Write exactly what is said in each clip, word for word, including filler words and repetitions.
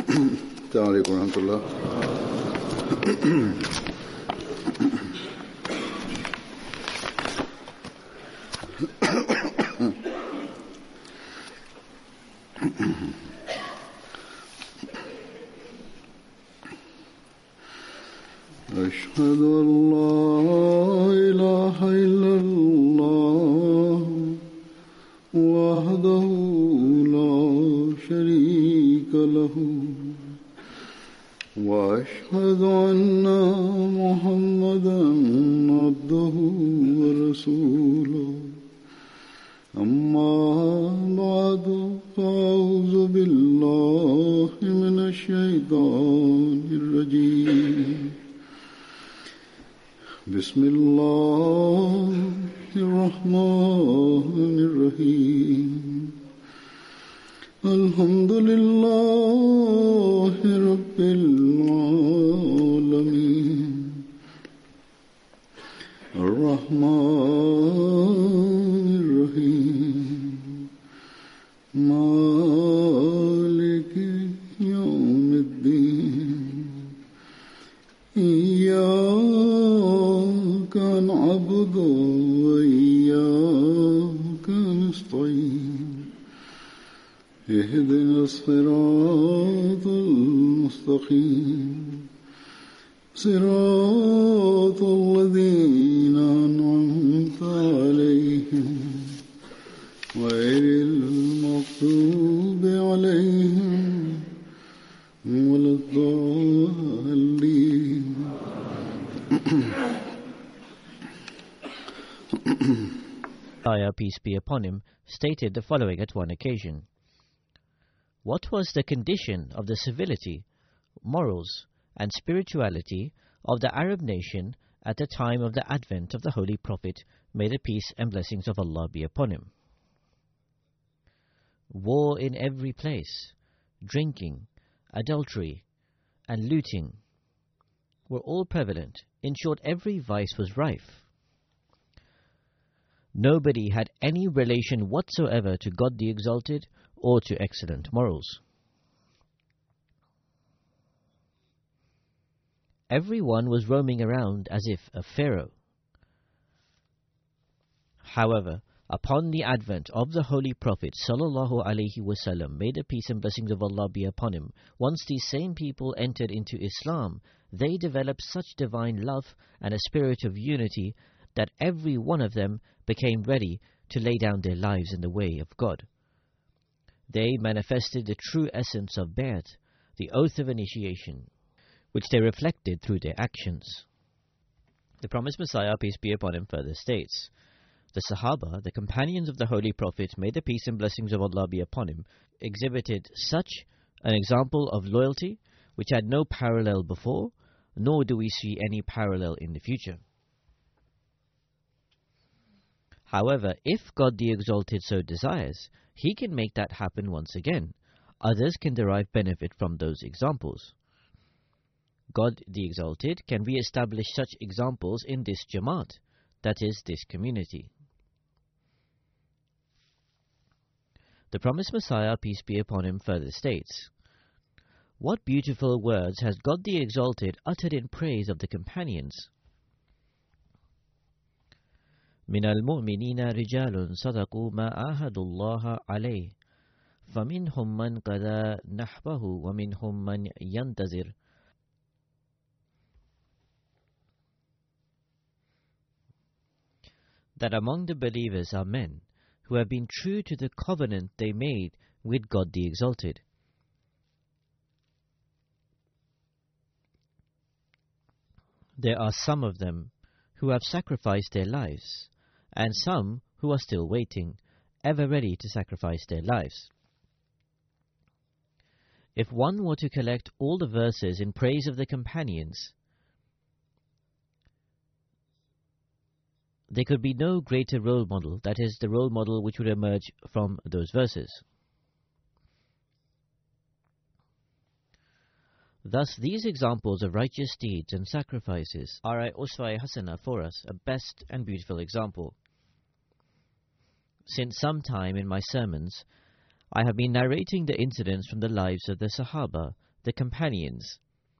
السلام عليكم ورحمة الله. أشهد أن لا إله إلا الله وحده لا شريك له وأشهد أن محمدا عبده ورسوله أما بعد فأعوذ بالله من الشيطان الرجيم بسم الله الرحمن الرحيم الحمد لله رب العالمين الرحمن الرحيم مالك يوم الدين إياك نعبد وإياك نستعين اهدنا الصراط المستقيم صراط الذين أنعمت عليهم غير المغضوب عليهم ولا الضالين. Ayah, peace be upon him, stated the following at one occasion: what was the condition of the civility, morals, and spirituality of the Arab nation at the time of the advent of the Holy Prophet, may the peace and blessings of Allah be upon him? War in every place, drinking, adultery, and looting were all prevalent. In short, every vice was rife. Nobody had any relation whatsoever to God the Exalted or to excellent morals. Everyone was roaming around as if a pharaoh. However, upon the advent of the Holy Prophet sallallahu alaihi wasallam, may the peace and blessings of Allah be upon him, once these same people entered into Islam, they developed such divine love and a spirit of unity that every one of them became ready to lay down their lives in the way of God. They manifested the true essence of Bay'at, the oath of initiation, which they reflected through their actions. The promised Messiah, peace be upon him, further states, the Sahaba, the companions of the Holy Prophet, may the peace and blessings of Allah be upon him, exhibited such an example of loyalty which had no parallel before, nor do we see any parallel in the future. However, if God the Exalted so desires, He can make that happen once again. Others can derive benefit from those examples. God the Exalted can re-establish such examples in this Jamaat, that is, this community. The promised Messiah, peace be upon him, further states, what beautiful words has God the Exalted uttered in praise of the companions. من المؤمنين رجال صدقوا ما عاهدوا الله عليه فمنهم من قضى نحبه ومنهم من ينتظر. That among the believers are men who have been true to the covenant they made with God the Exalted. There are some of them who have sacrificed their lives, and some who are still waiting, ever ready to sacrifice their lives. If one were to collect all the verses in praise of the companions, there could be no greater role model, that is, the role model which would emerge from those verses. Thus, these examples of righteous deeds and sacrifices are a uswa hasana for us, a best and beautiful example. Since some time in my sermons, I have been narrating the incidents from the lives of the Sahaba, the companions.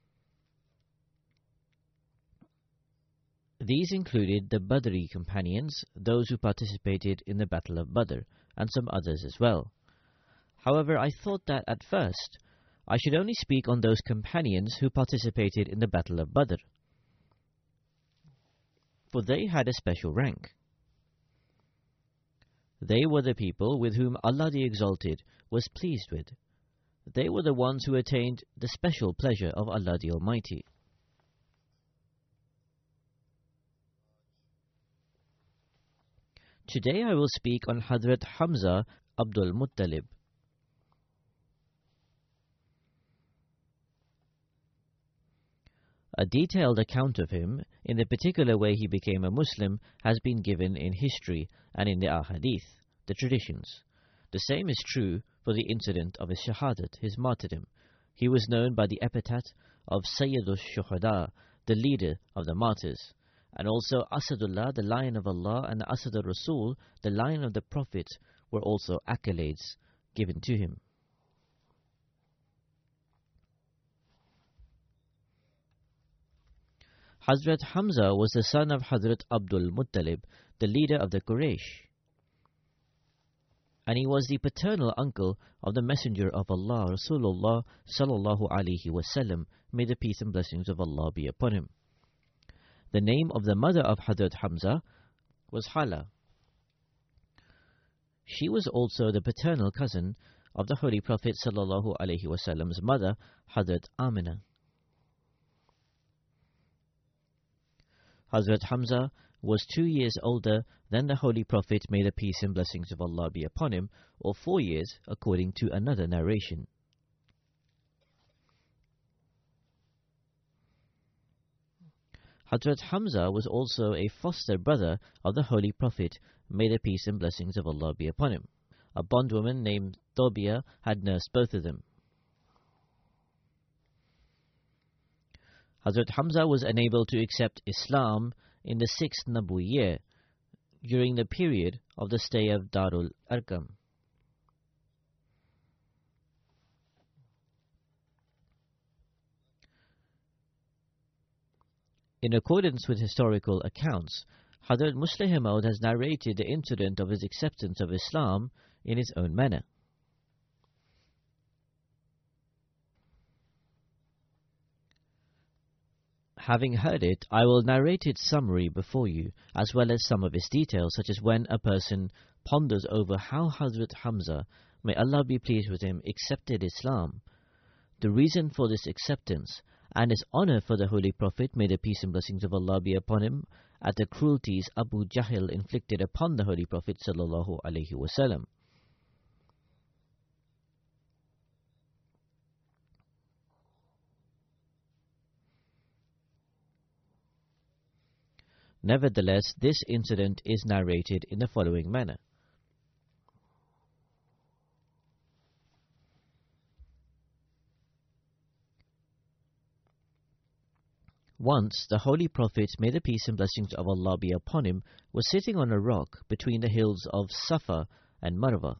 These included the Badri companions, those who participated in the Battle of Badr, and some others as well. However, I thought that at first I should only speak on those companions who participated in the Battle of Badr, for they had a special rank. They were the people with whom Allah the Exalted was pleased with. They were the ones who attained the special pleasure of Allah the Almighty. Today I will speak on Hazrat Hamza Abdul Muttalib. A detailed account of him, in the particular way he became a Muslim, has been given in history and in the Ahadith, the traditions. The same is true for the incident of his Shahadat, his martyrdom. He was known by the epithet of Sayyidul Shuhada, the leader of the martyrs, and also Asadullah, the lion of Allah, and Asadur Rasul, the lion of the Prophet, were also accolades given to him. Hazrat Hamza was the son of Hazrat Abdul Muttalib, the leader of the Quraysh, and he was the paternal uncle of the Messenger of Allah, Rasulullah sallallahu alaihi wasallam, may the peace and blessings of Allah be upon him. The name of the mother of Hazrat Hamza was Hala. She was also the paternal cousin of the Holy Prophet sallallahu alaihi wasallam's mother, Hazrat Amina. Hazrat Hamza was two years older than the Holy Prophet, may the peace and blessings of Allah be upon him, or four years according to another narration. Hazrat Hamza was also a foster brother of the Holy Prophet, may the peace and blessings of Allah be upon him. A bondwoman named Tobia had nursed both of them. Hazrat Hamza was unable to accept Islam in the sixth Nabawi year, during the period of the stay of Darul Arqam. In accordance with historical accounts, Hazrat Musleh Maud has narrated the incident of his acceptance of Islam in his own manner. Having heard it, I will narrate its summary before you, as well as some of its details, such as when a person ponders over how Hazrat Hamza, may Allah be pleased with him, accepted Islam, the reason for this acceptance, and his honor for the Holy Prophet, may the peace and blessings of Allah be upon him, at the cruelties Abu Jahl inflicted upon the Holy Prophet sallallahu alaihi wasallam. Nevertheless, this incident is narrated in the following manner. Once, the Holy Prophet, may the peace and blessings of Allah be upon him, was sitting on a rock between the hills of Safa and Marwa.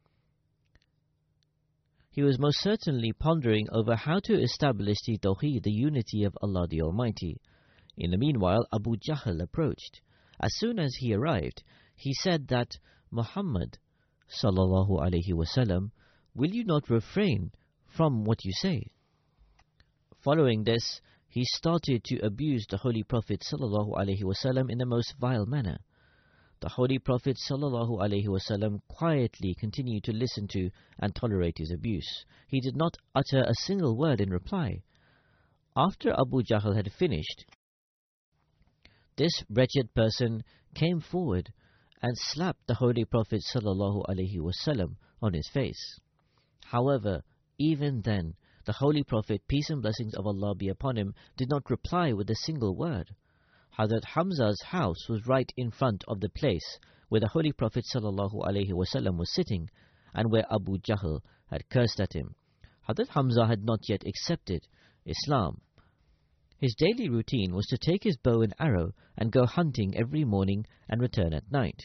He was most certainly pondering over how to establish the Tawheed, the unity of Allah the Almighty. In the meanwhile, Abu Jahl approached. As soon as he arrived, he said that, Muhammad sallallahu alaihi wasallam, will you not refrain from what you say? Following this, he started to abuse the Holy Prophet sallallahu alaihi wasallam in the most vile manner. The Holy Prophet sallallahu alaihi wasallam quietly continued to listen to and tolerate his abuse. He did not utter a single word in reply. After Abu Jahl had finished, this wretched person came forward and slapped the Holy Prophet sallallahu alaihi wasallam on his face. However, even then, the Holy Prophet, peace and blessings of Allah be upon him, did not reply with a single word. Hazrat Hamza's house was right in front of the place where the Holy Prophet sallallahu alaihi wasallam was sitting, and where Abu Jahl had cursed at him. Hazrat Hamza had not yet accepted Islam. His daily routine was to take his bow and arrow and go hunting every morning and return at night.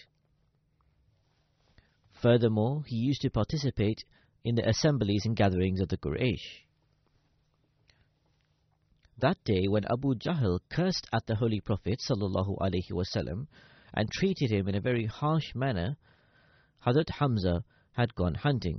Furthermore, he used to participate in the assemblies and gatherings of the Quraysh. That day when Abu Jahl cursed at the Holy Prophet sallallahu alaihi wasallam and treated him in a very harsh manner, Hazrat Hamza had gone hunting.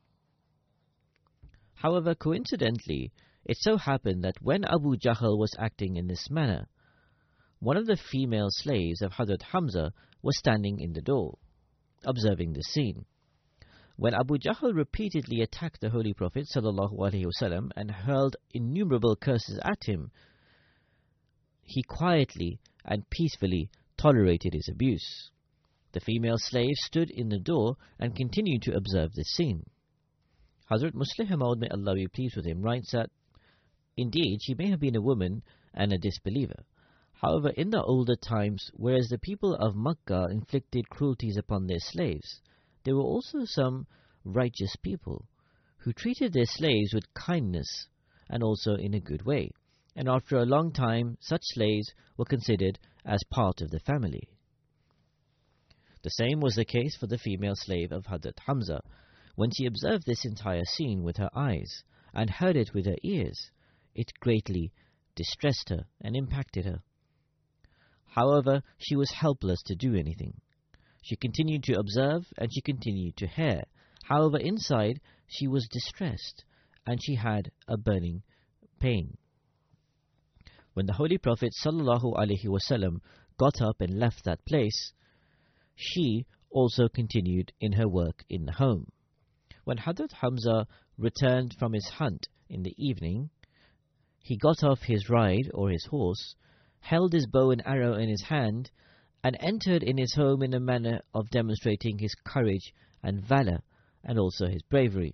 However, coincidentally, it so happened that when Abu Jahl was acting in this manner, one of the female slaves of Hazrat Hamza was standing in the door, observing the scene. When Abu Jahl repeatedly attacked the Holy Prophet sallallahu alaihi wasallam and hurled innumerable curses at him, he quietly and peacefully tolerated his abuse. The female slave stood in the door and continued to observe this scene. Hazrat Muslih Maud, may Allah be pleased with him, writes that, indeed, she may have been a woman and a disbeliever. However, in the older times, whereas the people of Makkah inflicted cruelties upon their slaves, there were also some righteous people who treated their slaves with kindness and also in a good way. And after a long time, such slaves were considered as part of the family. The same was the case for the female slave of Hazrat Hamza. When she observed this entire scene with her eyes and heard it with her ears, it greatly distressed her and impacted her. However, she was helpless to do anything. She continued to observe and she continued to hear. However, inside she was distressed and she had a burning pain. When the Holy Prophet sallallahu alaihi wasallam got up and left that place, she also continued in her work in the home. When Hazrat Hamza returned from his hunt in the evening, he got off his ride or his horse, held his bow and arrow in his hand, and entered in his home in a manner of demonstrating his courage and valor and also his bravery.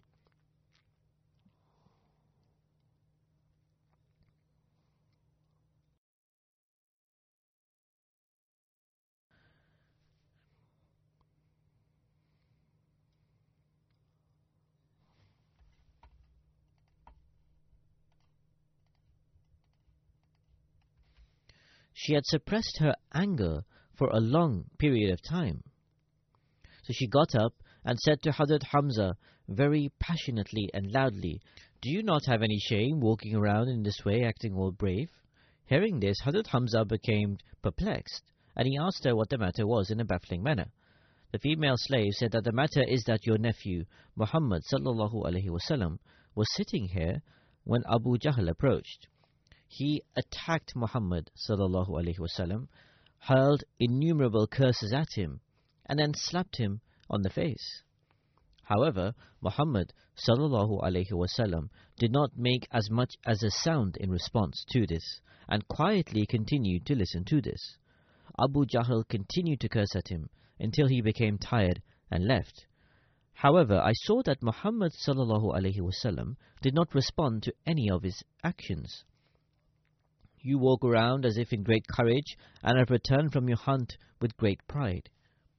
She had suppressed her anger for a long period of time. So she got up and said to Hazrat Hamza very passionately and loudly, "Do you not have any shame walking around in this way, acting all brave?" Hearing this, Hazrat Hamza became perplexed, and he asked her what the matter was in a baffling manner. The female slave said that the matter is that your nephew, Muhammad sallallahu alaihi wasallam, was sitting here when Abu Jahl approached. He attacked Muhammad sallallahu alaihi wasallam, hurled innumerable curses at him, and then slapped him on the face. However, Muhammad sallallahu alaihi wasallam did not make as much as a sound in response to this, and quietly continued to listen to this. Abu Jahl continued to curse at him until he became tired and left. However, I saw that Muhammad sallallahu alaihi wasallam did not respond to any of his actions. You walk around as if in great courage and have returned from your hunt with great pride.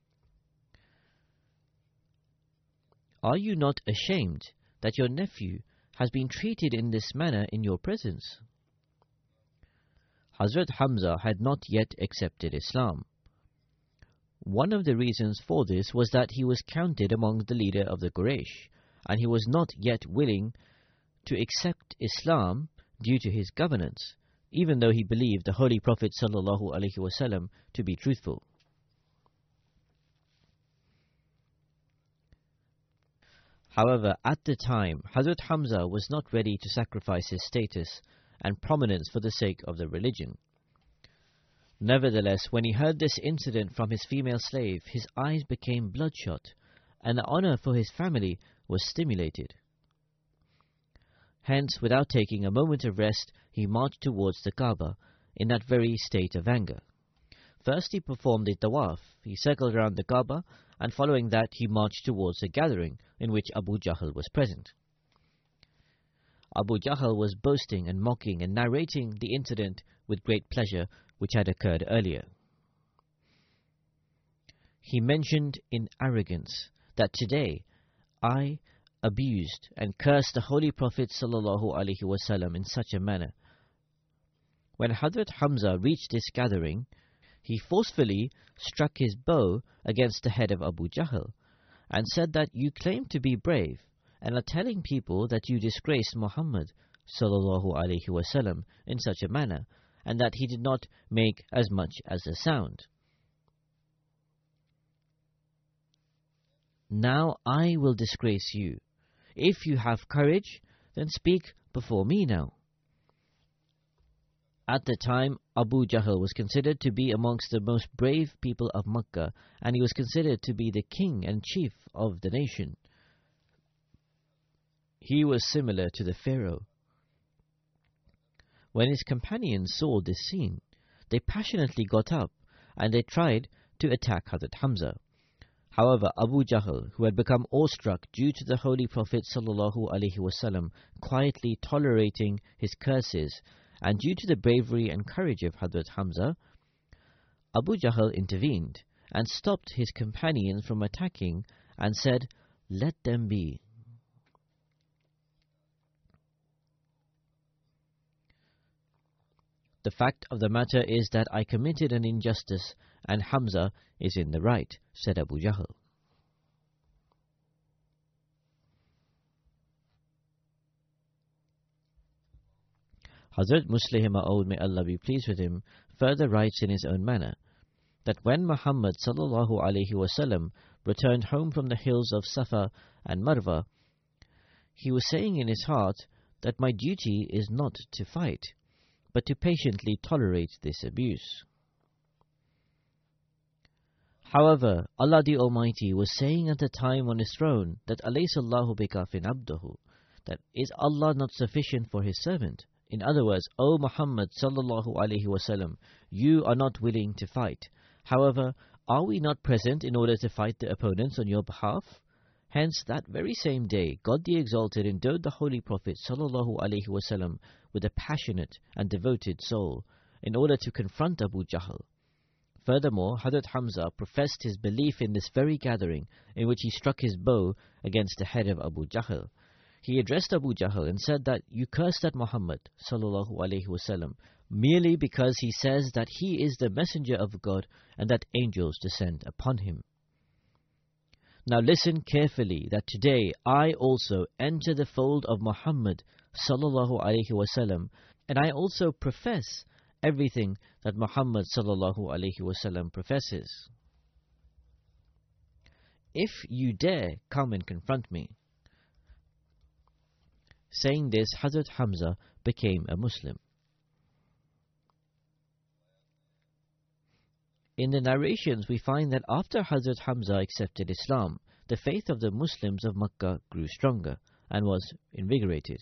Are you not ashamed that your nephew has been treated in this manner in your presence? Hazrat Hamza had not yet accepted Islam. One of the reasons for this was that he was counted among the leader of the Quraysh, and he was not yet willing to accept Islam due to his governance, even though he believed the Holy Prophet sallallahu alaihi wasallam to be truthful. However, at the time, Hazrat Hamza was not ready to sacrifice his status and prominence for the sake of the religion. Nevertheless, when he heard this incident from his female slave, his eyes became bloodshot, and the honor for his family was stimulated. Hence, without taking a moment of rest, he marched towards the Kaaba in that very state of anger. First he performed the tawaf. He circled around the Kaaba, and following that he marched towards a gathering in which Abu Jahl was present. Abu Jahl was boasting and mocking and narrating the incident with great pleasure which had occurred earlier. He mentioned in arrogance that today I abused and cursed the Holy Prophet sallallahu alaihi wasallam in such a manner. When Hazrat Hamza reached this gathering, he forcefully struck his bow against the head of Abu Jahl and said that you claim to be brave and are telling people that you disgraced Muhammad sallallahu alaihi wasallam in such a manner, and that he did not make as much as a sound. Now I will disgrace you. If you have courage, then speak before me now. At the time, Abu Jahl was considered to be amongst the most brave people of Makkah, and he was considered to be the king and chief of the nation. He was similar to the Pharaoh. When his companions saw this scene, they passionately got up and they tried to attack Hazrat Hamza. However, Abu Jahl, who had become awestruck due to the Holy Prophet sallallahu alaihi wasallam quietly tolerating his curses, and due to the bravery and courage of Hazrat Hamza, Abu Jahl intervened and stopped his companions from attacking and said, "Let them be." The fact of the matter is that I committed an injustice and Hamza is in the right, said Abu Jahl. Hazrat Muslih Ma'ud, may Allah be pleased with him, further writes in his own manner that when Muhammad sallallahu alaihi wasallam returned home from the hills of Safa and Marwa, he was saying in his heart that my duty is not to fight, but to patiently tolerate this abuse. However, Allah the Almighty was saying at the time on His throne that Alaysa Allahu bikafin abdahu, that is Allah not sufficient for His servant? In other words, O Muhammad sallallahu alaihi wasallam, you are not willing to fight. However, are we not present in order to fight the opponents on your behalf? Hence, that very same day, God the Exalted endowed the Holy Prophet sallallahu alaihi wasallam with a passionate and devoted soul in order to confront Abu Jahl. Furthermore, Hazrat Hamza professed his belief in this very gathering, in which he struck his bow against the head of Abu Jahl. He addressed Abu Jahl and said that you cursed at Muhammad sallallahu alaihi wasallam merely because he says that he is the messenger of God and that angels descend upon him. Now listen carefully that today I also enter the fold of Muhammad sallallahu alaihi wasallam, and I also profess everything that Muhammad sallallahu alaihi wasallam professes. If you dare come and confront me. Saying this, Hazrat Hamza became a Muslim. In the narrations, we find that after Hazrat Hamza accepted Islam, the faith of the Muslims of Makkah grew stronger and was invigorated.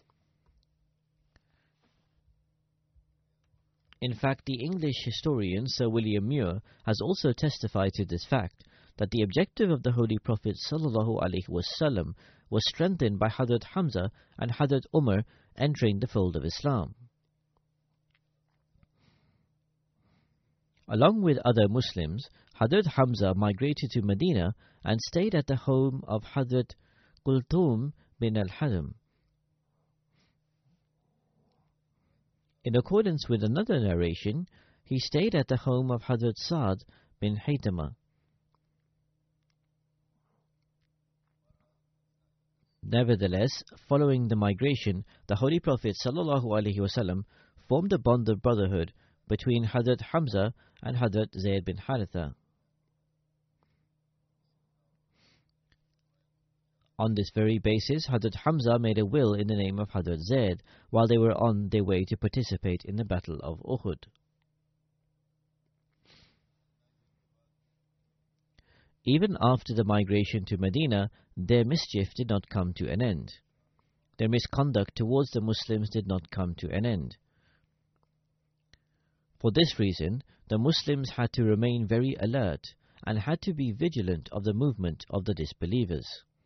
In fact, the English historian Sir William Muir has also testified to this fact, that the objective of the Holy Prophet sallallahu alaihi wasallam was strengthened by Hazrat Hamza and Hazrat Umar entering the fold of Islam. Along with other Muslims, Hazrat Hamza migrated to Medina and stayed at the home of Hazrat Kulthum bin al-Haram. In accordance with another narration, he stayed at the home of Hazrat Sa'd bin Haytama. Nevertheless, following the migration, the Holy Prophet sallallahu alaihi wasallam formed a bond of brotherhood between Hazrat Hamza and Hazrat Zayd bin Haritha. On this very basis, Hazrat Hamza made a will in the name of Hazrat Zayd while they were on their way to participate in the Battle of Uhud. Even after the migration to Medina, their mischief did not come to an end. Their misconduct towards the Muslims did not come to an end. For this reason, the Muslims had to remain very alert and had to be vigilant of the movement of the disbelievers.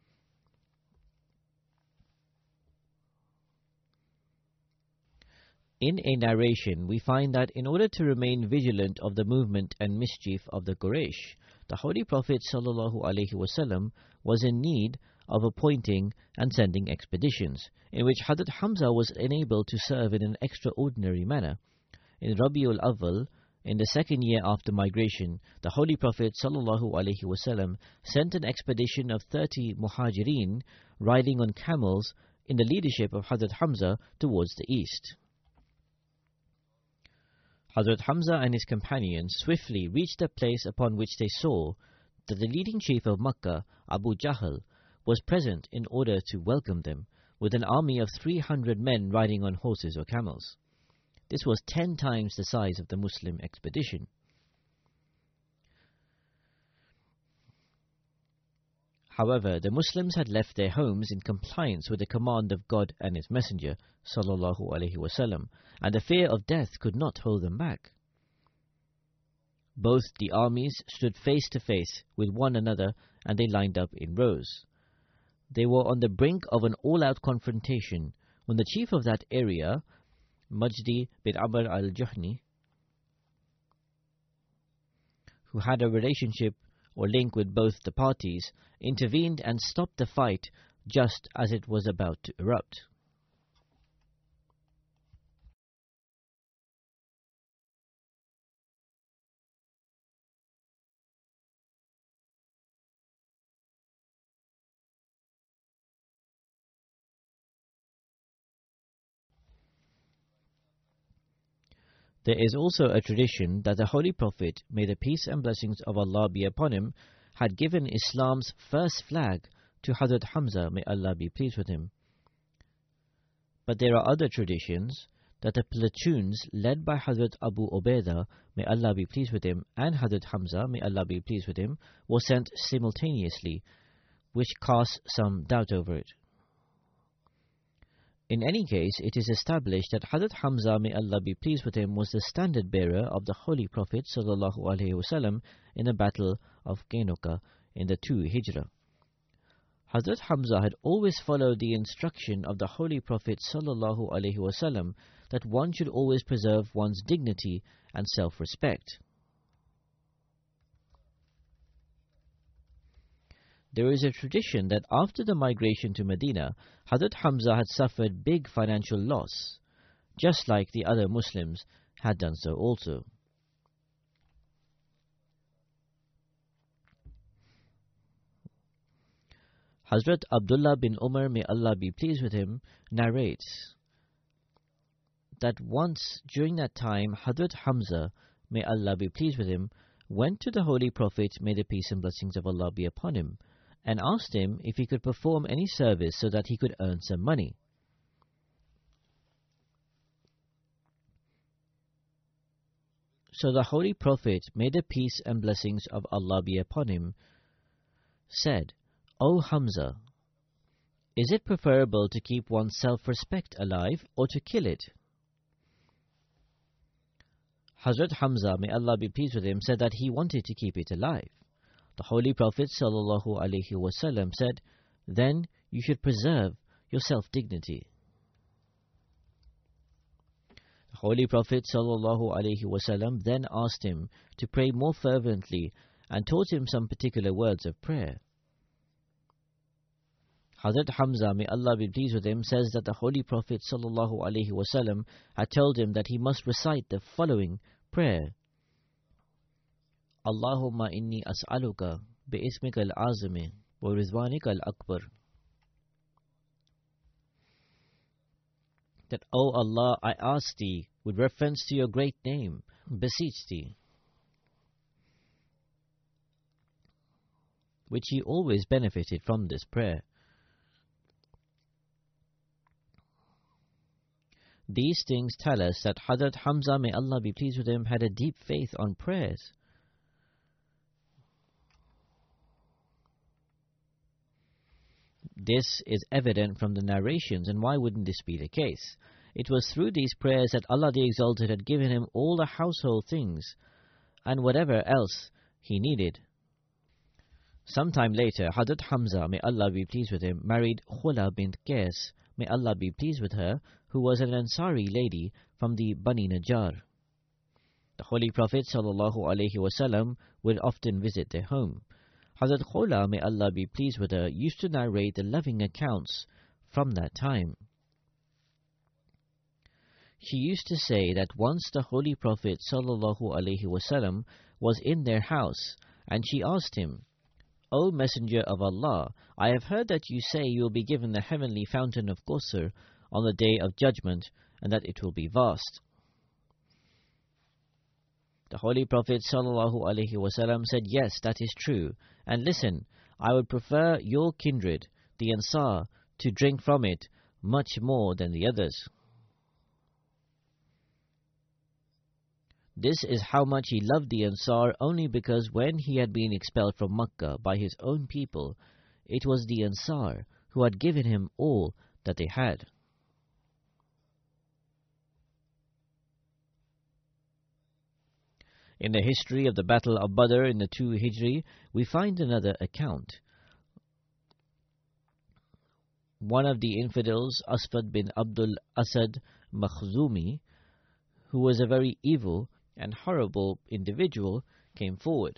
In a narration, we find that in order to remain vigilant of the movement and mischief of the Quraysh, the Holy Prophet sallallahu alaihi wasallam was in need of appointing and sending expeditions, in which Hazrat Hamza was enabled to serve in an extraordinary manner. In Rabiul Awwal, in the second year after migration, the Holy Prophet sallallahu alaihi wasallam sent an expedition of thirty muhajirin riding on camels in the leadership of Hazrat Hamza towards the east. Hazrat Hamza and his companions swiftly reached a place upon which they saw that the leading chief of Makkah, Abu Jahl, was present in order to welcome them, with an army of three hundred men riding on horses or camels. This was ten times the size of the Muslim expedition. However, the Muslims had left their homes in compliance with the command of God and His Messenger, sallallahu alaihi wasallam, and the fear of death could not hold them back. Both the armies stood face to face with one another, and they lined up in rows. They were on the brink of an all-out confrontation when the chief of that area, Majdi bin Amr al-Juhni, who had a relationship or link with both the parties, intervened and stopped the fight just as it was about to erupt. There is also a tradition that the Holy Prophet, may the peace and blessings of Allah be upon him, had given Islam's first flag to Hazrat Hamza, may Allah be pleased with him. But there are other traditions that the platoons led by Hazrat Abu Ubaidah, may Allah be pleased with him, and Hazrat Hamza, may Allah be pleased with him, were sent simultaneously, which casts some doubt over it. In any case, it is established that Hazrat Hamza, may Allah be pleased with him, was the standard bearer of the Holy Prophet sallallahu alaihi wasallam in the battle of Kainuka in the two Hijrah. Hazrat Hamza had always followed the instruction of the Holy Prophet sallallahu alaihi wasallam that one should always preserve one's dignity and self-respect. There is a tradition that after the migration to Medina, Hazrat Hamza had suffered big financial loss, just like the other Muslims had done so also. Hazrat Abdullah bin Umar, may Allah be pleased with him, narrates that once during that time, Hazrat Hamza, may Allah be pleased with him, went to the Holy Prophet, may the peace and blessings of Allah be upon him, and asked him if he could perform any service so that he could earn some money. So the Holy Prophet, may the peace and blessings of Allah be upon him, said, "O Hamza, is it preferable to keep one's self-respect alive or to kill it?" Hazrat Hamza, may Allah be pleased with him, said that he wanted to keep it alive. The Holy Prophet sallallahu alaihi wasallam said, "Then you should preserve your self-dignity." The Holy Prophet sallallahu alaihi wasallam then asked him to pray more fervently and taught him some particular words of prayer. Hazrat Hamza, may Allah be pleased with him, says that the Holy Prophet sallallahu alaihi wasallam had told him that he must recite the following prayer: Allahumma inni as'aluka bi'ismika al-azimi wa rizwanika al-akbar. That, O Allah, I ask thee with reference to your great name, beseech thee. Which he always benefited from this prayer. These things tell us that Hazrat Hamza, may Allah be pleased with him, had a deep faith on prayers. This is evident from the narrations, and why wouldn't this be the case? It was through these prayers that Allah the Exalted had given him all the household things and whatever else he needed. Sometime later, Hazrat Hamza, may Allah be pleased with him, married Khula bint Qais, may Allah be pleased with her, who was an Ansari lady from the Bani Najjar. The Holy Prophet sallallahu alaihi wasallam would often visit their home. Hazrat Khula, may Allah be pleased with her, used to narrate the loving accounts from that time. She used to say that once the Holy Prophet sallallahu alaihi wasallam was in their house, and she asked him, O Messenger of Allah, I have heard that you say you will be given the heavenly fountain of Kawthar on the day of judgment, and that it will be vast. The Holy Prophet ﷺ said, yes, that is true. And listen, I would prefer your kindred, the Ansar, to drink from it much more than the others. This is how much he loved the Ansar, only because when he had been expelled from Makkah by his own people, it was the Ansar who had given him all that they had. In the history of the Battle of Badr in the two Hijri, we find another account. One of the infidels, Asfad bin Abdul Asad Makhzumi, who was a very evil and horrible individual, came forward.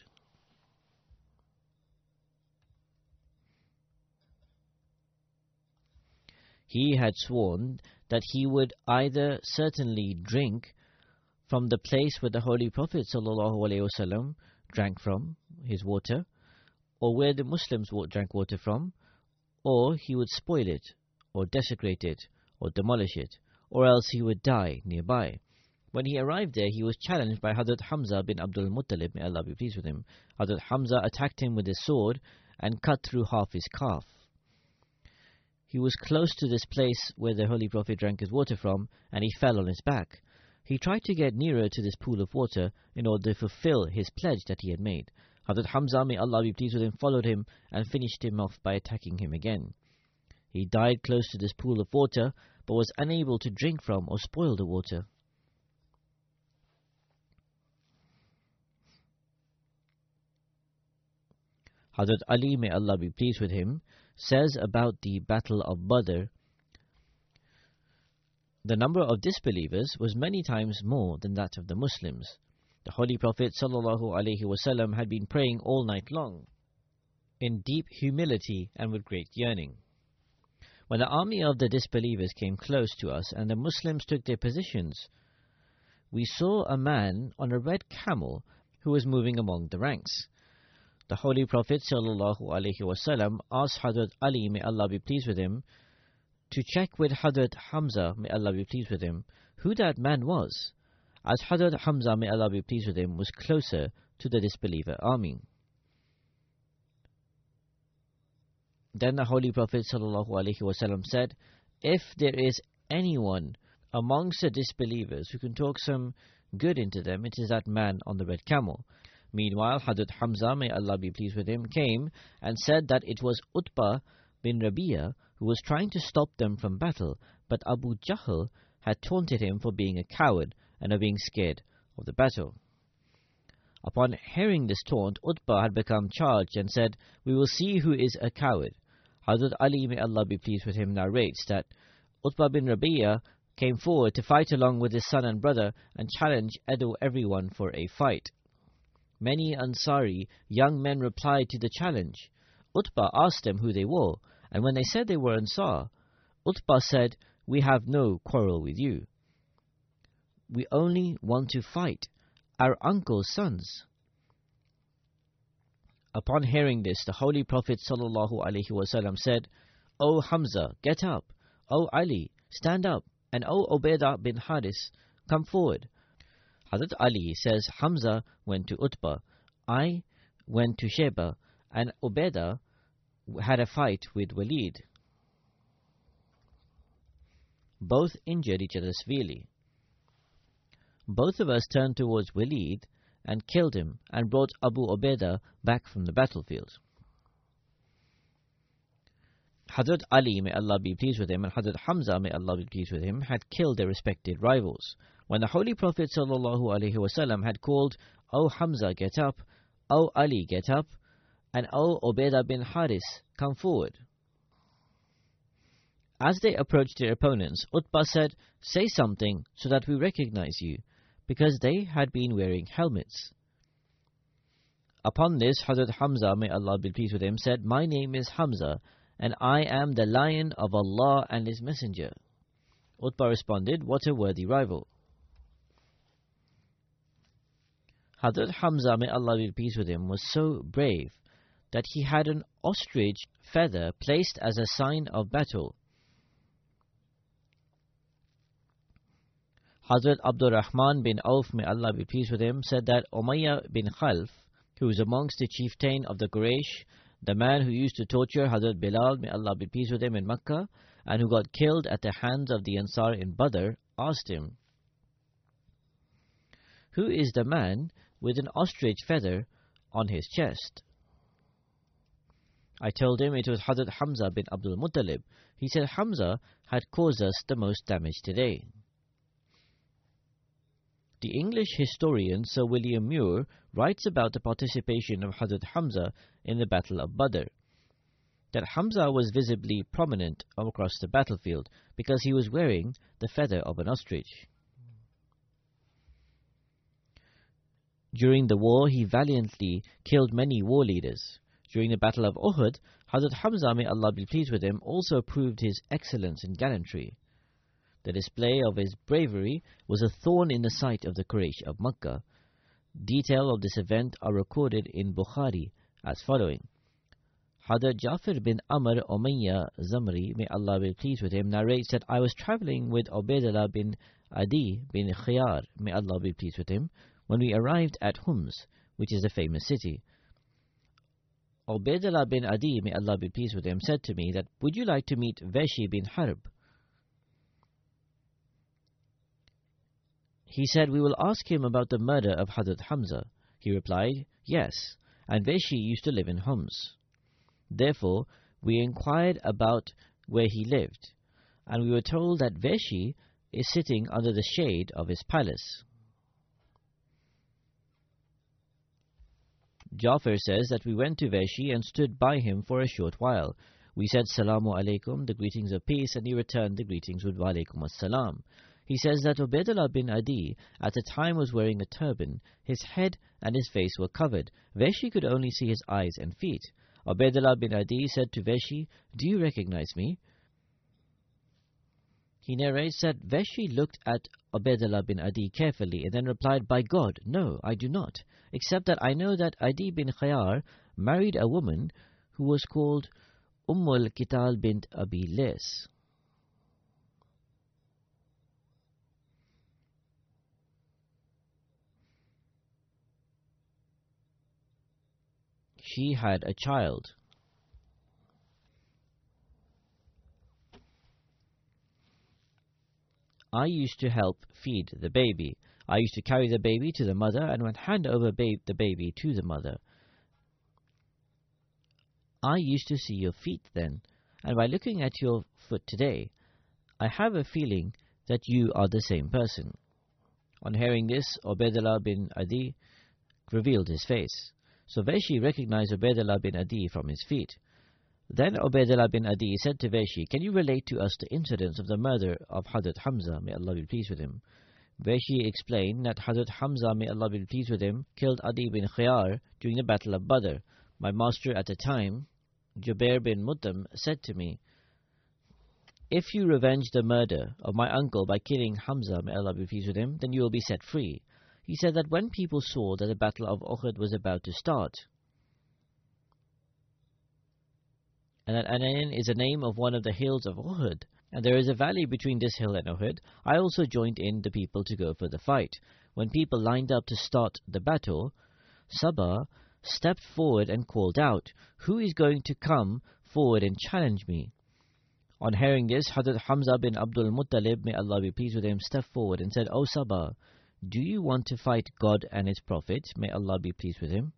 He had sworn that he would either certainly drink from the place where the Holy Prophet ﷺ drank from, his water, or where the Muslims drank water from, or he would spoil it, or desecrate it, or demolish it, or else he would die nearby. When he arrived there, he was challenged by Hazrat Hamza bin Abdul Muttalib, may Allah be pleased with him. Hazrat Hamza attacked him with his sword and cut through half his calf. He was close to this place where the Holy Prophet drank his water from, and he fell on his back. He tried to get nearer to this pool of water in order to fulfill his pledge that he had made. Hazrat Hamza, may Allah be pleased with him, followed him and finished him off by attacking him again. He died close to this pool of water, but was unable to drink from or spoil the water. Hazrat Ali, may Allah be pleased with him, says about the Battle of Badr, the number of disbelievers was many times more than that of the Muslims. The Holy Prophet ﷺ had been praying all night long, in deep humility and with great yearning. When the army of the disbelievers came close to us and the Muslims took their positions, we saw a man on a red camel who was moving among the ranks. The Holy Prophet ﷺ asked Hazrat Ali, may Allah be pleased with him, to check with Hazrat Hamza, may Allah be pleased with him, who that man was, as Hazrat Hamza, may Allah be pleased with him, was closer to the disbeliever army. Then the Holy Prophet ﷺ said, if there is anyone amongst the disbelievers who can talk some good into them, it is that man on the red camel. Meanwhile, Hazrat Hamza, may Allah be pleased with him, came and said that it was Utbah bin Rabi'ah who was trying to stop them from battle, but Abu Jahl had taunted him for being a coward and of being scared of the battle. Upon hearing this taunt, Utbah had become charged and said, we will see who is a coward. Hazrat Ali, may Allah be pleased with him, narrates that Utbah bin Rabi'ah came forward to fight along with his son and brother and challenge everyone for a fight. Many Ansari young men replied to the challenge. Utbah asked them who they were, and when they said they were Ansar, Utbah said, we have no quarrel with you. We only want to fight our uncle's sons. Upon hearing this, the Holy Prophet ﷺ said, O Hamza, get up. O Ali, stand up. And O Ubaidah bin Haris, come forward. Hazrat Ali says, Hamza went to Utbah, I went to Sheba, and Ubaidah had a fight with Walid. Both injured each other severely. Both of us turned towards Walid and killed him and brought Abu Ubaidah back from the battlefield. Hazrat Ali, may Allah be pleased with him, and Hazrat Hamza, may Allah be pleased with him, had killed their respective rivals. When the Holy Prophet ﷺ had called, O Hamza, get up, O Ali, get up, and O Ubaidah bin Haris, come forward. As they approached their opponents, Utbah said, say something so that we recognize you, because they had been wearing helmets. Upon this, Hazrat Hamza, may Allah be pleased with him, said, my name is Hamza, and I am the lion of Allah and His Messenger. Utbah responded, what a worthy rival. Hazrat Hamza, may Allah be pleased with him, was so brave that he had an ostrich feather placed as a sign of battle. Hazrat Abdul Rahman bin Auf, may Allah be pleased with him, said that Umayyah bin Khalf, who was amongst the chieftain of the Quraysh, the man who used to torture Hazrat Bilal, may Allah be pleased with him, in Makkah, and who got killed at the hands of the Ansar in Badr, asked him, "Who is the man with an ostrich feather on his chest?" I told him it was Hazrat Hamza bin Abdul Muttalib. He said Hamza had caused us the most damage today. The English historian Sir William Muir writes about the participation of Hazrat Hamza in the Battle of Badr, that Hamza was visibly prominent across the battlefield because he was wearing the feather of an ostrich. During the war, he valiantly killed many war leaders. During the Battle of Uhud, Hazrat Hamza, may Allah be pleased with him, also proved his excellence in gallantry. The display of his bravery was a thorn in the sight of the Quraysh of Makkah. Details of this event are recorded in Bukhari as following. Hazrat Jafar bin Amr Umayyah Zamri, may Allah be pleased with him, narrates that I was travelling with Ubaidullah bin Adi bin Khiyar, may Allah be pleased with him, when we arrived at Homs, which is a famous city. Ubaidullah bin Adi, may Allah be pleased with him, said to me that, "Would you like to meet Veshi bin Harb?" He said, "We will ask him about the murder of Hazrat Hamza." He replied, "Yes, and Veshi used to live in Homs." Therefore, we inquired about where he lived, and we were told that Veshi is sitting under the shade of his palace. Jafar says that we went to Veshi and stood by him for a short while. We said Salamu alaikum, the greetings of peace, and he returned the greetings with Wa alaikum assalam. He says that Ubaidullah bin Adi at the time was wearing a turban. His head and his face were covered. Veshi could only see his eyes and feet. Ubaidullah bin Adi said to Veshi, "Do you recognize me?" He narrates that Veshi looked at Ubaidullah bin Adi carefully and then replied, "By God, no, I do not, except that I know that Adi bin Khayar married a woman who was called Ummul Kital bint Abi Lis." She had a child. I used to help feed the baby. I used to carry the baby to the mother and would hand over ba- the baby to the mother. I used to see your feet then, and by looking at your foot today, I have a feeling that you are the same person. On hearing this, Ubaidullah bin Adi revealed his face. So Veshi recognized Ubaidullah bin Adi from his feet. Then Ubaidullah bin Adi said to Veshi, "Can you relate to us the incidents of the murder of Hazrat Hamza, may Allah be pleased with him?" Veshi explained that Hazrat Hamza, may Allah be pleased with him, killed Adi bin Khayar during the Battle of Badr. My master at the time, Jubair bin Mut'im, said to me, "If you revenge the murder of my uncle by killing Hamza, may Allah be pleased with him, then you will be set free." He said that when people saw that the Battle of Uhud was about to start, and that Anain is the name of one of the hills of Uhud, and there is a valley between this hill and Uhud, I also joined in the people to go for the fight. When people lined up to start the battle, Sabah stepped forward and called out, "Who is going to come forward and challenge me?" On hearing this, Hazrat Hamza bin Abdul Muttalib, may Allah be pleased with him, stepped forward and said, "O Sabah, do you want to fight God and His Prophet? May Allah be pleased with him."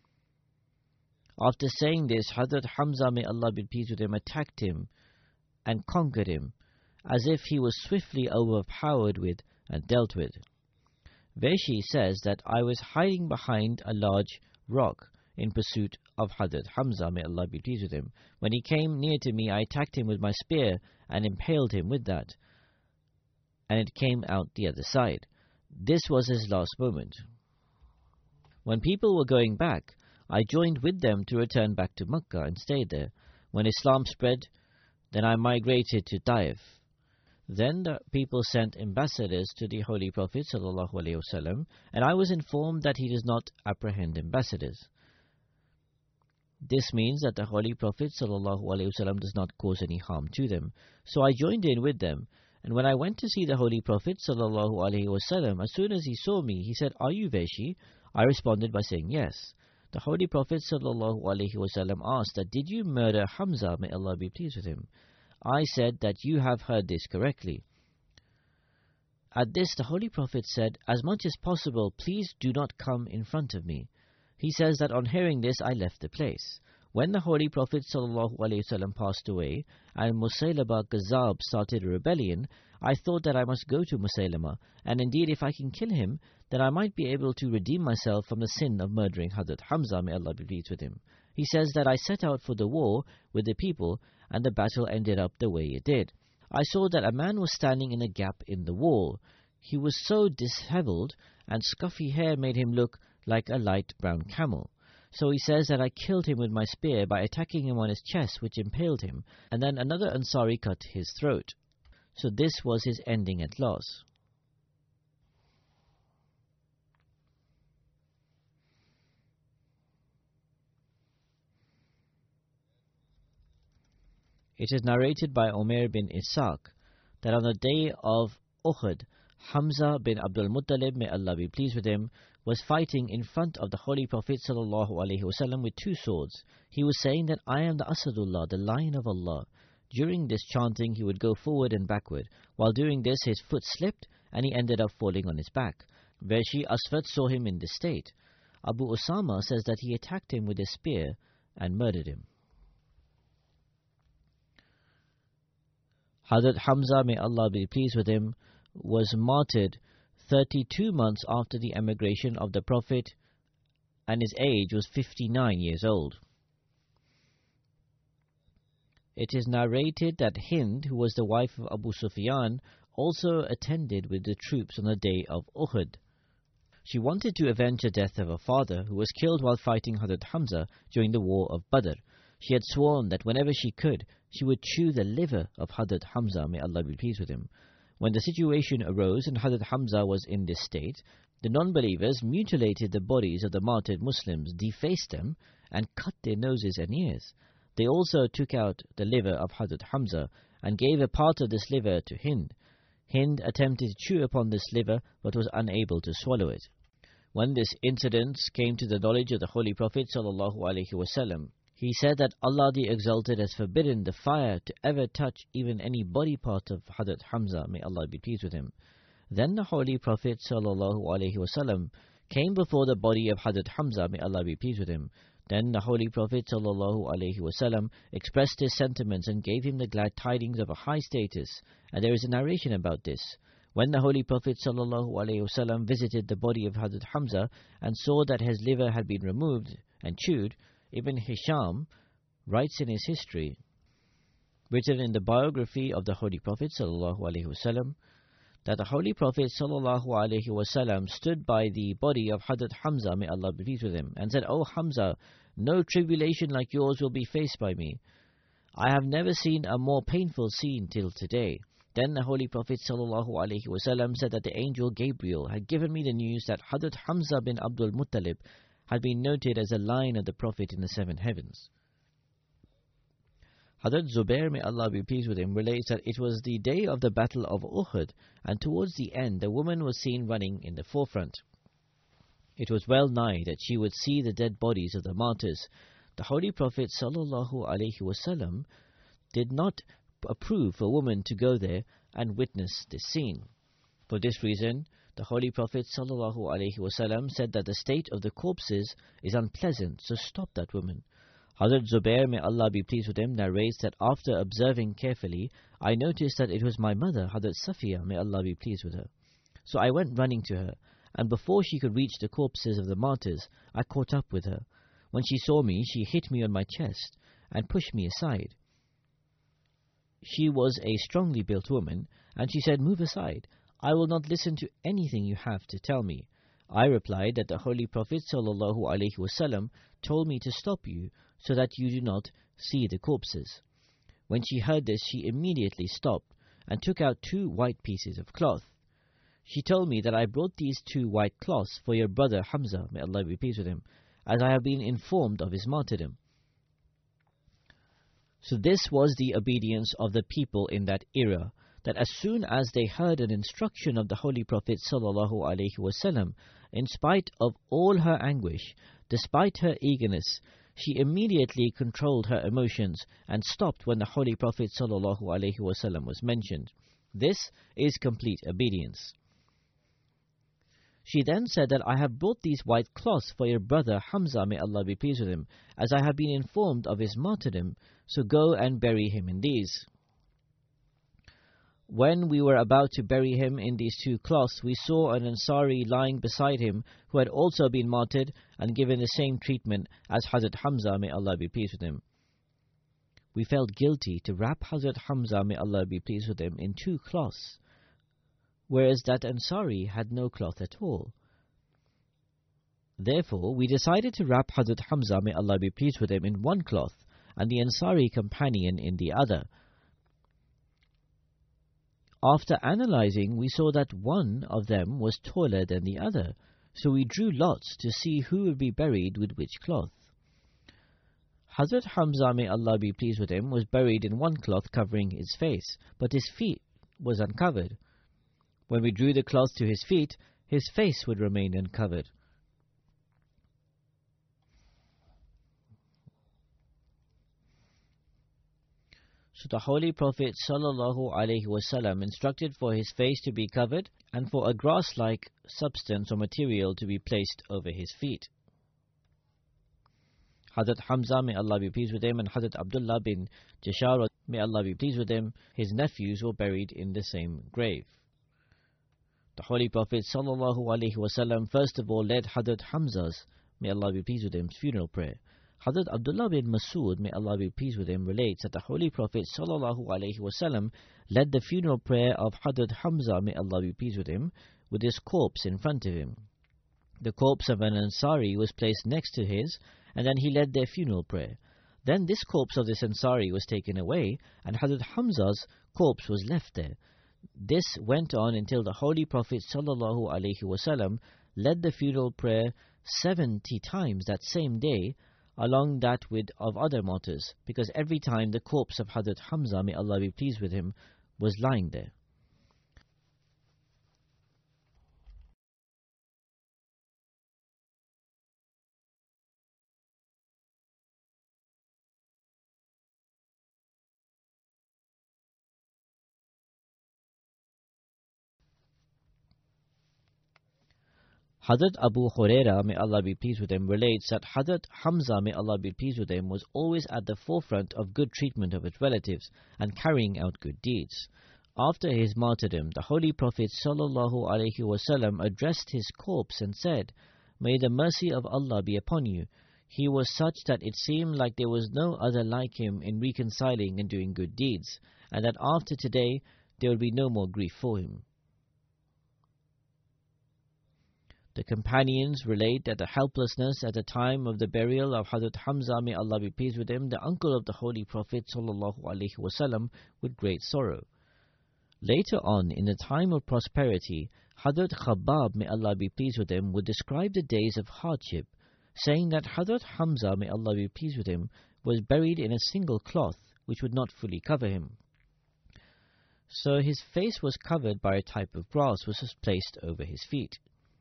After saying this, Hazrat Hamza, may Allah be pleased with him, attacked him and conquered him, as if he was swiftly overpowered with and dealt with. Veshi says that I was hiding behind a large rock in pursuit of Hazrat Hamza, may Allah be pleased with him. When he came near to me, I attacked him with my spear and impaled him with that, and it came out the other side. This was his last moment. When people were going back, I joined with them to return back to Makkah and stayed there. When Islam spread, then I migrated to Taif. Then the people sent ambassadors to the Holy Prophet sallallahu alaihi wasallam, and I was informed that he does not apprehend ambassadors. This means that the Holy Prophet ﷺ does not cause any harm to them. So I joined in with them. And when I went to see the Holy Prophet ﷺ, as soon as he saw me, he said, "Are you Veshi?" I responded by saying yes. The Holy Prophet ﷺ asked that, "Did you murder Hamza, may Allah be pleased with him?" I said that you have heard this correctly. At this, the Holy Prophet said, "As much as possible, please do not come in front of me." He says that on hearing this, I left the place. When the Holy Prophet ﷺ passed away and Musaylama Kazzab started a rebellion, I thought that I must go to Musaylama, and indeed if I can kill him, then I might be able to redeem myself from the sin of murdering Hazrat Hamza, may Allah be pleased with him. He says that I set out for the war with the people, and the battle ended up the way it did. I saw that a man was standing in a gap in the wall. He was so dishevelled, and scuffy hair made him look like a light brown camel. So he says that I killed him with my spear by attacking him on his chest, which impaled him, and then another Ansari cut his throat. So this was his ending at loss. It is narrated by Umair bin Ishaq that on the day of Uhud, Hamza bin Abdul Muttalib, may Allah be pleased with him, was fighting in front of the Holy Prophet ﷺ with two swords. He was saying that I am the Asadullah, the Lion of Allah. During this chanting, he would go forward and backward. While doing this, his foot slipped and he ended up falling on his back. Veshi Aswad saw him in this state. Abu Usama says that he attacked him with a spear and murdered him. Hazrat Hamza, may Allah be pleased with him, was martyred thirty-two months after the emigration of the Prophet, and his age was fifty-nine years old. It is narrated that Hind, who was the wife of Abu Sufyan, also attended with the troops on the day of Uhud. She wanted to avenge the death of her father, who was killed while fighting Hazrat Hamza during the war of Badr. She had sworn that whenever she could, she would chew the liver of Hazrat Hamza, may Allah be pleased with him. When the situation arose and Hazrat Hamza was in this state, the non-believers mutilated the bodies of the martyred Muslims, defaced them, and cut their noses and ears. They also took out the liver of Hazrat Hamza and gave a part of this liver to Hind. Hind attempted to chew upon this liver but was unable to swallow it. When this incident came to the knowledge of the Holy Prophet ﷺ, he said that Allah the Exalted has forbidden the fire to ever touch even any body part of Hazrat Hamza, may Allah be pleased with him. Then the Holy Prophet ﷺ came before the body of Hazrat Hamza, may Allah be pleased with him. Then the Holy Prophet ﷺ expressed his sentiments and gave him the glad tidings of a high status, and there is a narration about this. When the Holy Prophet ﷺ visited the body of Hazrat Hamza and saw that his liver had been removed and chewed, Ibn Hisham writes in his history, written in the biography of the Holy Prophet ﷺ, that the Holy Prophet ﷺ stood by the body of Hazrat Hamza, may Allah be pleased with him, and said, "O Hamza, no tribulation like yours will be faced by me. I have never seen a more painful scene till today." Then the Holy Prophet ﷺ said that the angel Gabriel had given me the news that Hazrat Hamza bin Abdul Muttalib had been noted as a line of the Prophet in the seven heavens. Hazrat Zubair, may Allah be pleased with him, relates that it was the day of the battle of Uhud, and towards the end a woman was seen running in the forefront. It was well nigh that she would see the dead bodies of the martyrs. The Holy Prophet ﷺ did not approve for a woman to go there and witness this scene. For this reason, the Holy Prophet ﷺ said that the state of the corpses is unpleasant, so stop that woman. Hazrat Zubair, may Allah be pleased with him, narrates that after observing carefully, I noticed that it was my mother, Hazrat Safiya, may Allah be pleased with her. So I went running to her, and before she could reach the corpses of the martyrs, I caught up with her. When she saw me, she hit me on my chest and pushed me aside. She was a strongly built woman, and she said, "Move aside. I will not listen to anything you have to tell me." I replied that the Holy Prophet ﷺ told me to stop you so that you do not see the corpses. When she heard this, she immediately stopped and took out two white pieces of cloth. She told me that I brought these two white cloths for your brother Hamza, may Allah be pleased with him, as I have been informed of his martyrdom. So this was the obedience of the people in that era, that as soon as they heard an instruction of the Holy Prophet sallallahu alaihi wasallam, in spite of all her anguish, despite her eagerness, she immediately controlled her emotions and stopped when the Holy Prophet sallallahu alaihi wasallam was mentioned. This is complete obedience. She then said that I have brought these white cloths for your brother Hamza, may Allah be pleased with him, as I have been informed of his martyrdom, so go and bury him in these. When we were about to bury him in these two cloths, we saw an Ansari lying beside him who had also been martyred and given the same treatment as Hazrat Hamza, may Allah be pleased with him. We felt guilty to wrap Hazrat Hamza, may Allah be pleased with him, in two cloths, whereas that Ansari had no cloth at all. Therefore, we decided to wrap Hazrat Hamza, may Allah be pleased with him, in one cloth, and the Ansari companion in the other. After analyzing, we saw that one of them was taller than the other, so we drew lots to see who would be buried with which cloth. Hazrat Hamza, may Allah be pleased with him, was buried in one cloth covering his face, but his feet was uncovered. When we drew the cloth to his feet, his face would remain uncovered. So the Holy Prophet sallallahu alaihi wasallam instructed for his face to be covered and for a grass-like substance or material to be placed over his feet. Hazrat Hamza, may Allah be pleased with him, and Hazrat Abdullah bin Jashar, may Allah be pleased with him, his nephews, were buried in the same grave. The Holy Prophet sallallahu alaihi wasallam first of all led Hazrat Hamza's, may Allah be pleased with him, funeral prayer. Hazrat Abdullah bin Masud, may Allah be pleased with him, relates that the Holy Prophet sallallahu alaihi wasallam led the funeral prayer of Hazrat Hamza, may Allah be pleased with him, with his corpse in front of him. The corpse of an Ansari was placed next to his, and then he led their funeral prayer. Then this corpse of this Ansari was taken away, and Hazrat Hamza's corpse was left there. This went on until the Holy Prophet sallallahu alaihi wasallam led the funeral prayer seventy times that same day, along that with of other martyrs, because every time the corpse of Hazrat Hamza, may Allah be pleased with him, was lying there. Hazrat Abu Huraira, may Allah be pleased with him, relates that Hazrat Hamza, may Allah be pleased with him, was always at the forefront of good treatment of his relatives and carrying out good deeds. After his martyrdom, the Holy Prophet sallallahu alaihi wasallam addressed his corpse and said, "May the mercy of Allah be upon you. He was such that it seemed like there was no other like him in reconciling and doing good deeds, and that after today there will be no more grief for him." The companions relate that the helplessness at the time of the burial of Hazrat Hamza, may Allah be pleased with him, the uncle of the Holy Prophet sallallahu alaihi wasallam, with great sorrow. Later on, in the time of prosperity, Hazrat Khabbab, may Allah be pleased with him, would describe the days of hardship, saying that Hazrat Hamza, may Allah be pleased with him, was buried in a single cloth which would not fully cover him. So his face was covered by a type of grass which was placed over his feet.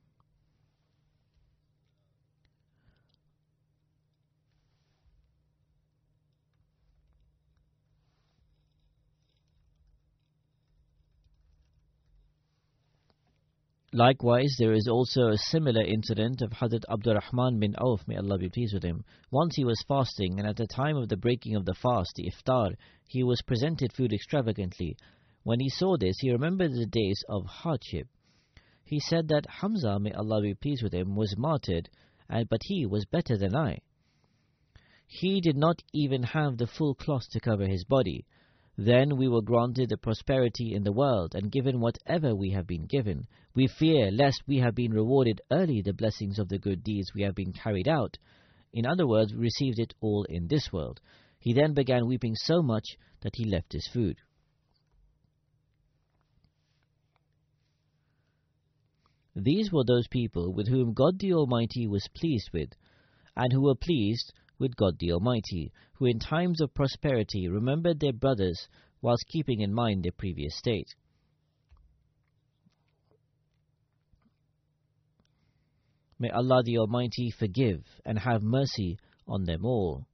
Likewise, there is also a similar incident of Hazrat Abdurrahman bin Auf, may Allah be pleased with him. Once he was fasting, and at the time of the breaking of the fast, the iftar, he was presented food extravagantly. When he saw this, he remembered the days of hardship. He said that Hamza, may Allah be pleased with him, was martyred, and but he was better than I. He did not even have the full cloth to cover his body. Then we were granted the prosperity in the world and given whatever we have been given. We fear lest we have been rewarded early the blessings of the good deeds we have been carried out. In other words, we received it all in this world. He then began weeping so much that he left his food. These were those people with whom God the Almighty was pleased with, and who were pleased with God the Almighty, who in times of prosperity remembered their brothers whilst keeping in mind their previous state. May Allah the Almighty forgive and have mercy on them all.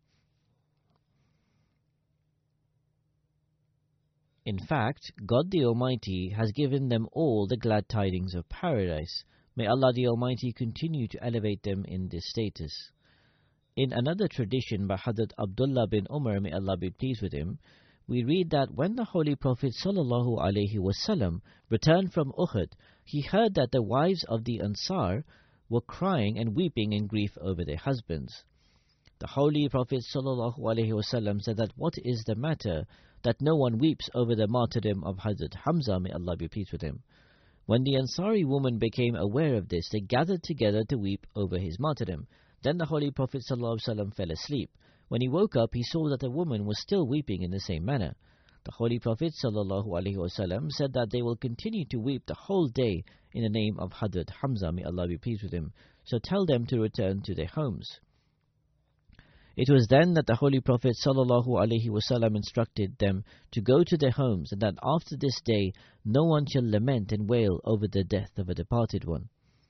In fact, God the Almighty has given them all the glad tidings of paradise. May Allah the Almighty continue to elevate them in this status. In another tradition by Hazrat Abdullah bin Umar, may Allah be pleased with him, we read that when the Holy Prophet sallallahu alaihi wasallam returned from Uhud, he heard that the wives of the Ansar were crying and weeping in grief over their husbands. The Holy Prophet sallallahu alaihi wasallam said that, "What is the matter that no one weeps over the martyrdom of Hazrat Hamza, may Allah be pleased with him?" When the Ansari woman became aware of this, they gathered together to weep over his martyrdom. Then the Holy Prophet ﷺ fell asleep. When he woke up, he saw that the woman was still weeping in the same manner. The Holy Prophet ﷺ said that they will continue to weep the whole day in the name of Hazrat Hamza, may Allah be pleased with him. So tell them to return to their homes. It was then that the Holy Prophet ﷺ instructed them to go to their homes, and that after this day no one shall lament and wail over the death of a departed one.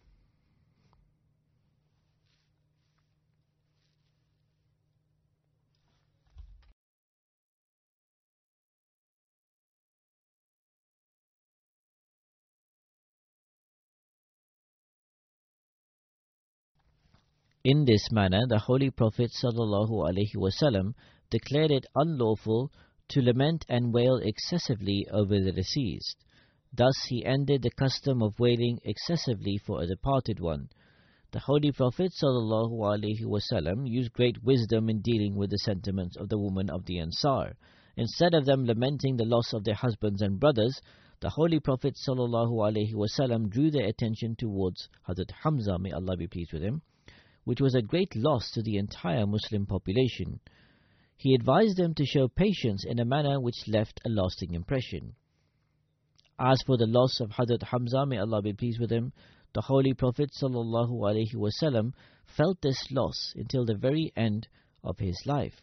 In this manner, the Holy Prophet ﷺ declared it unlawful to lament and wail excessively over the deceased. Thus he ended the custom of wailing excessively for a departed one. The Holy Prophet ﷺ used great wisdom in dealing with the sentiments of the women of the Ansar. Instead of them lamenting the loss of their husbands and brothers, the Holy Prophet ﷺ drew their attention towards Hazrat Hamza, may Allah be pleased with him, which was a great loss to the entire Muslim population. He advised them to show patience in a manner which left a lasting impression. As for the loss of Hazrat Hamza, may Allah be pleased with him, the Holy Prophet ﷺ felt this loss until the very end of his life.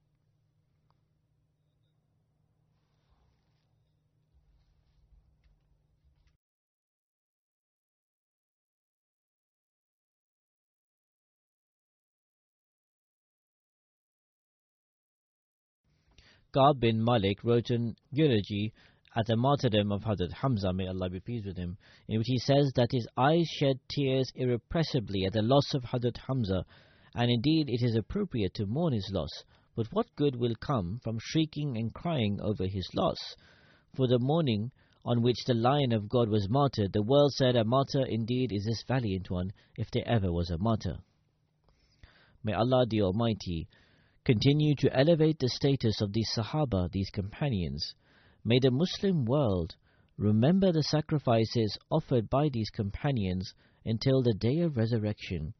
Ka'b bin Malik wrote an eulogy at the martyrdom of Hazrat Hamza, may Allah be pleased with him, in which he says that his eyes shed tears irrepressibly at the loss of Hazrat Hamza, and indeed it is appropriate to mourn his loss, but what good will come from shrieking and crying over his loss? For the morning on which the Lion of God was martyred, the world said, "A martyr indeed is this valiant one, if there ever was a martyr." May Allah the Almighty continue to elevate the status of these Sahaba, these companions. May the Muslim world remember the sacrifices offered by these companions until the day of resurrection.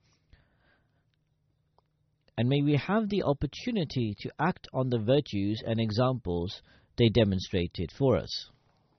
And may we have the opportunity to act on the virtues and examples they demonstrated for us.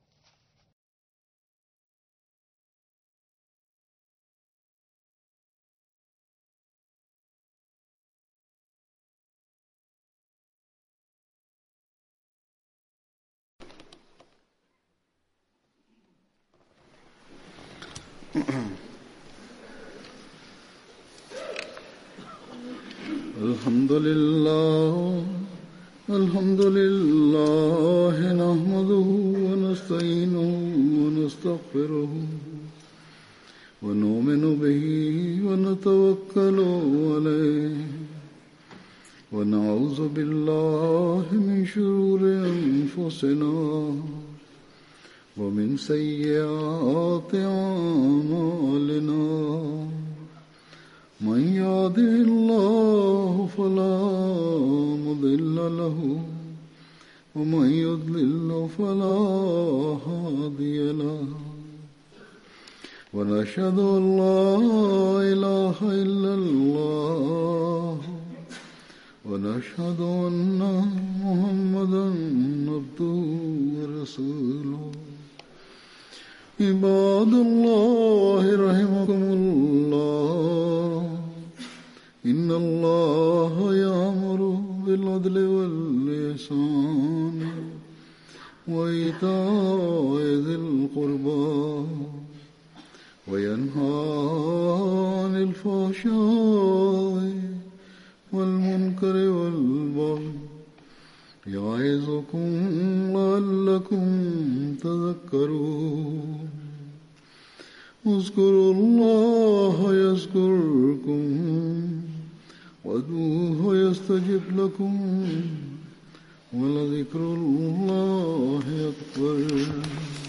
Alhamdulillah, Alhamdulillah, nahmaduhu wa nasta'inuhu wa nastaghfiruhu wa nu'minu bihi wa natawakkalu alayhi wa na'udhu billahi min shururi anfusina wa min sayyiati a'malina. من يهده الله فلا مضل له ومن يضلل فلا هادي له ونشهد أن لا إله إلا الله ونشهد أن محمدا عبده ورسوله. عباد الله رحمكم الله إن الله يأمر العدل والإحسان وإيتاء ذي القربى وينهى عن الفحشاء والمنكر والبغي يعظكم لعلكم تذكرون اذكروا الله يذكركم وادعوه يستجب لكم ولذكر الله أكبر.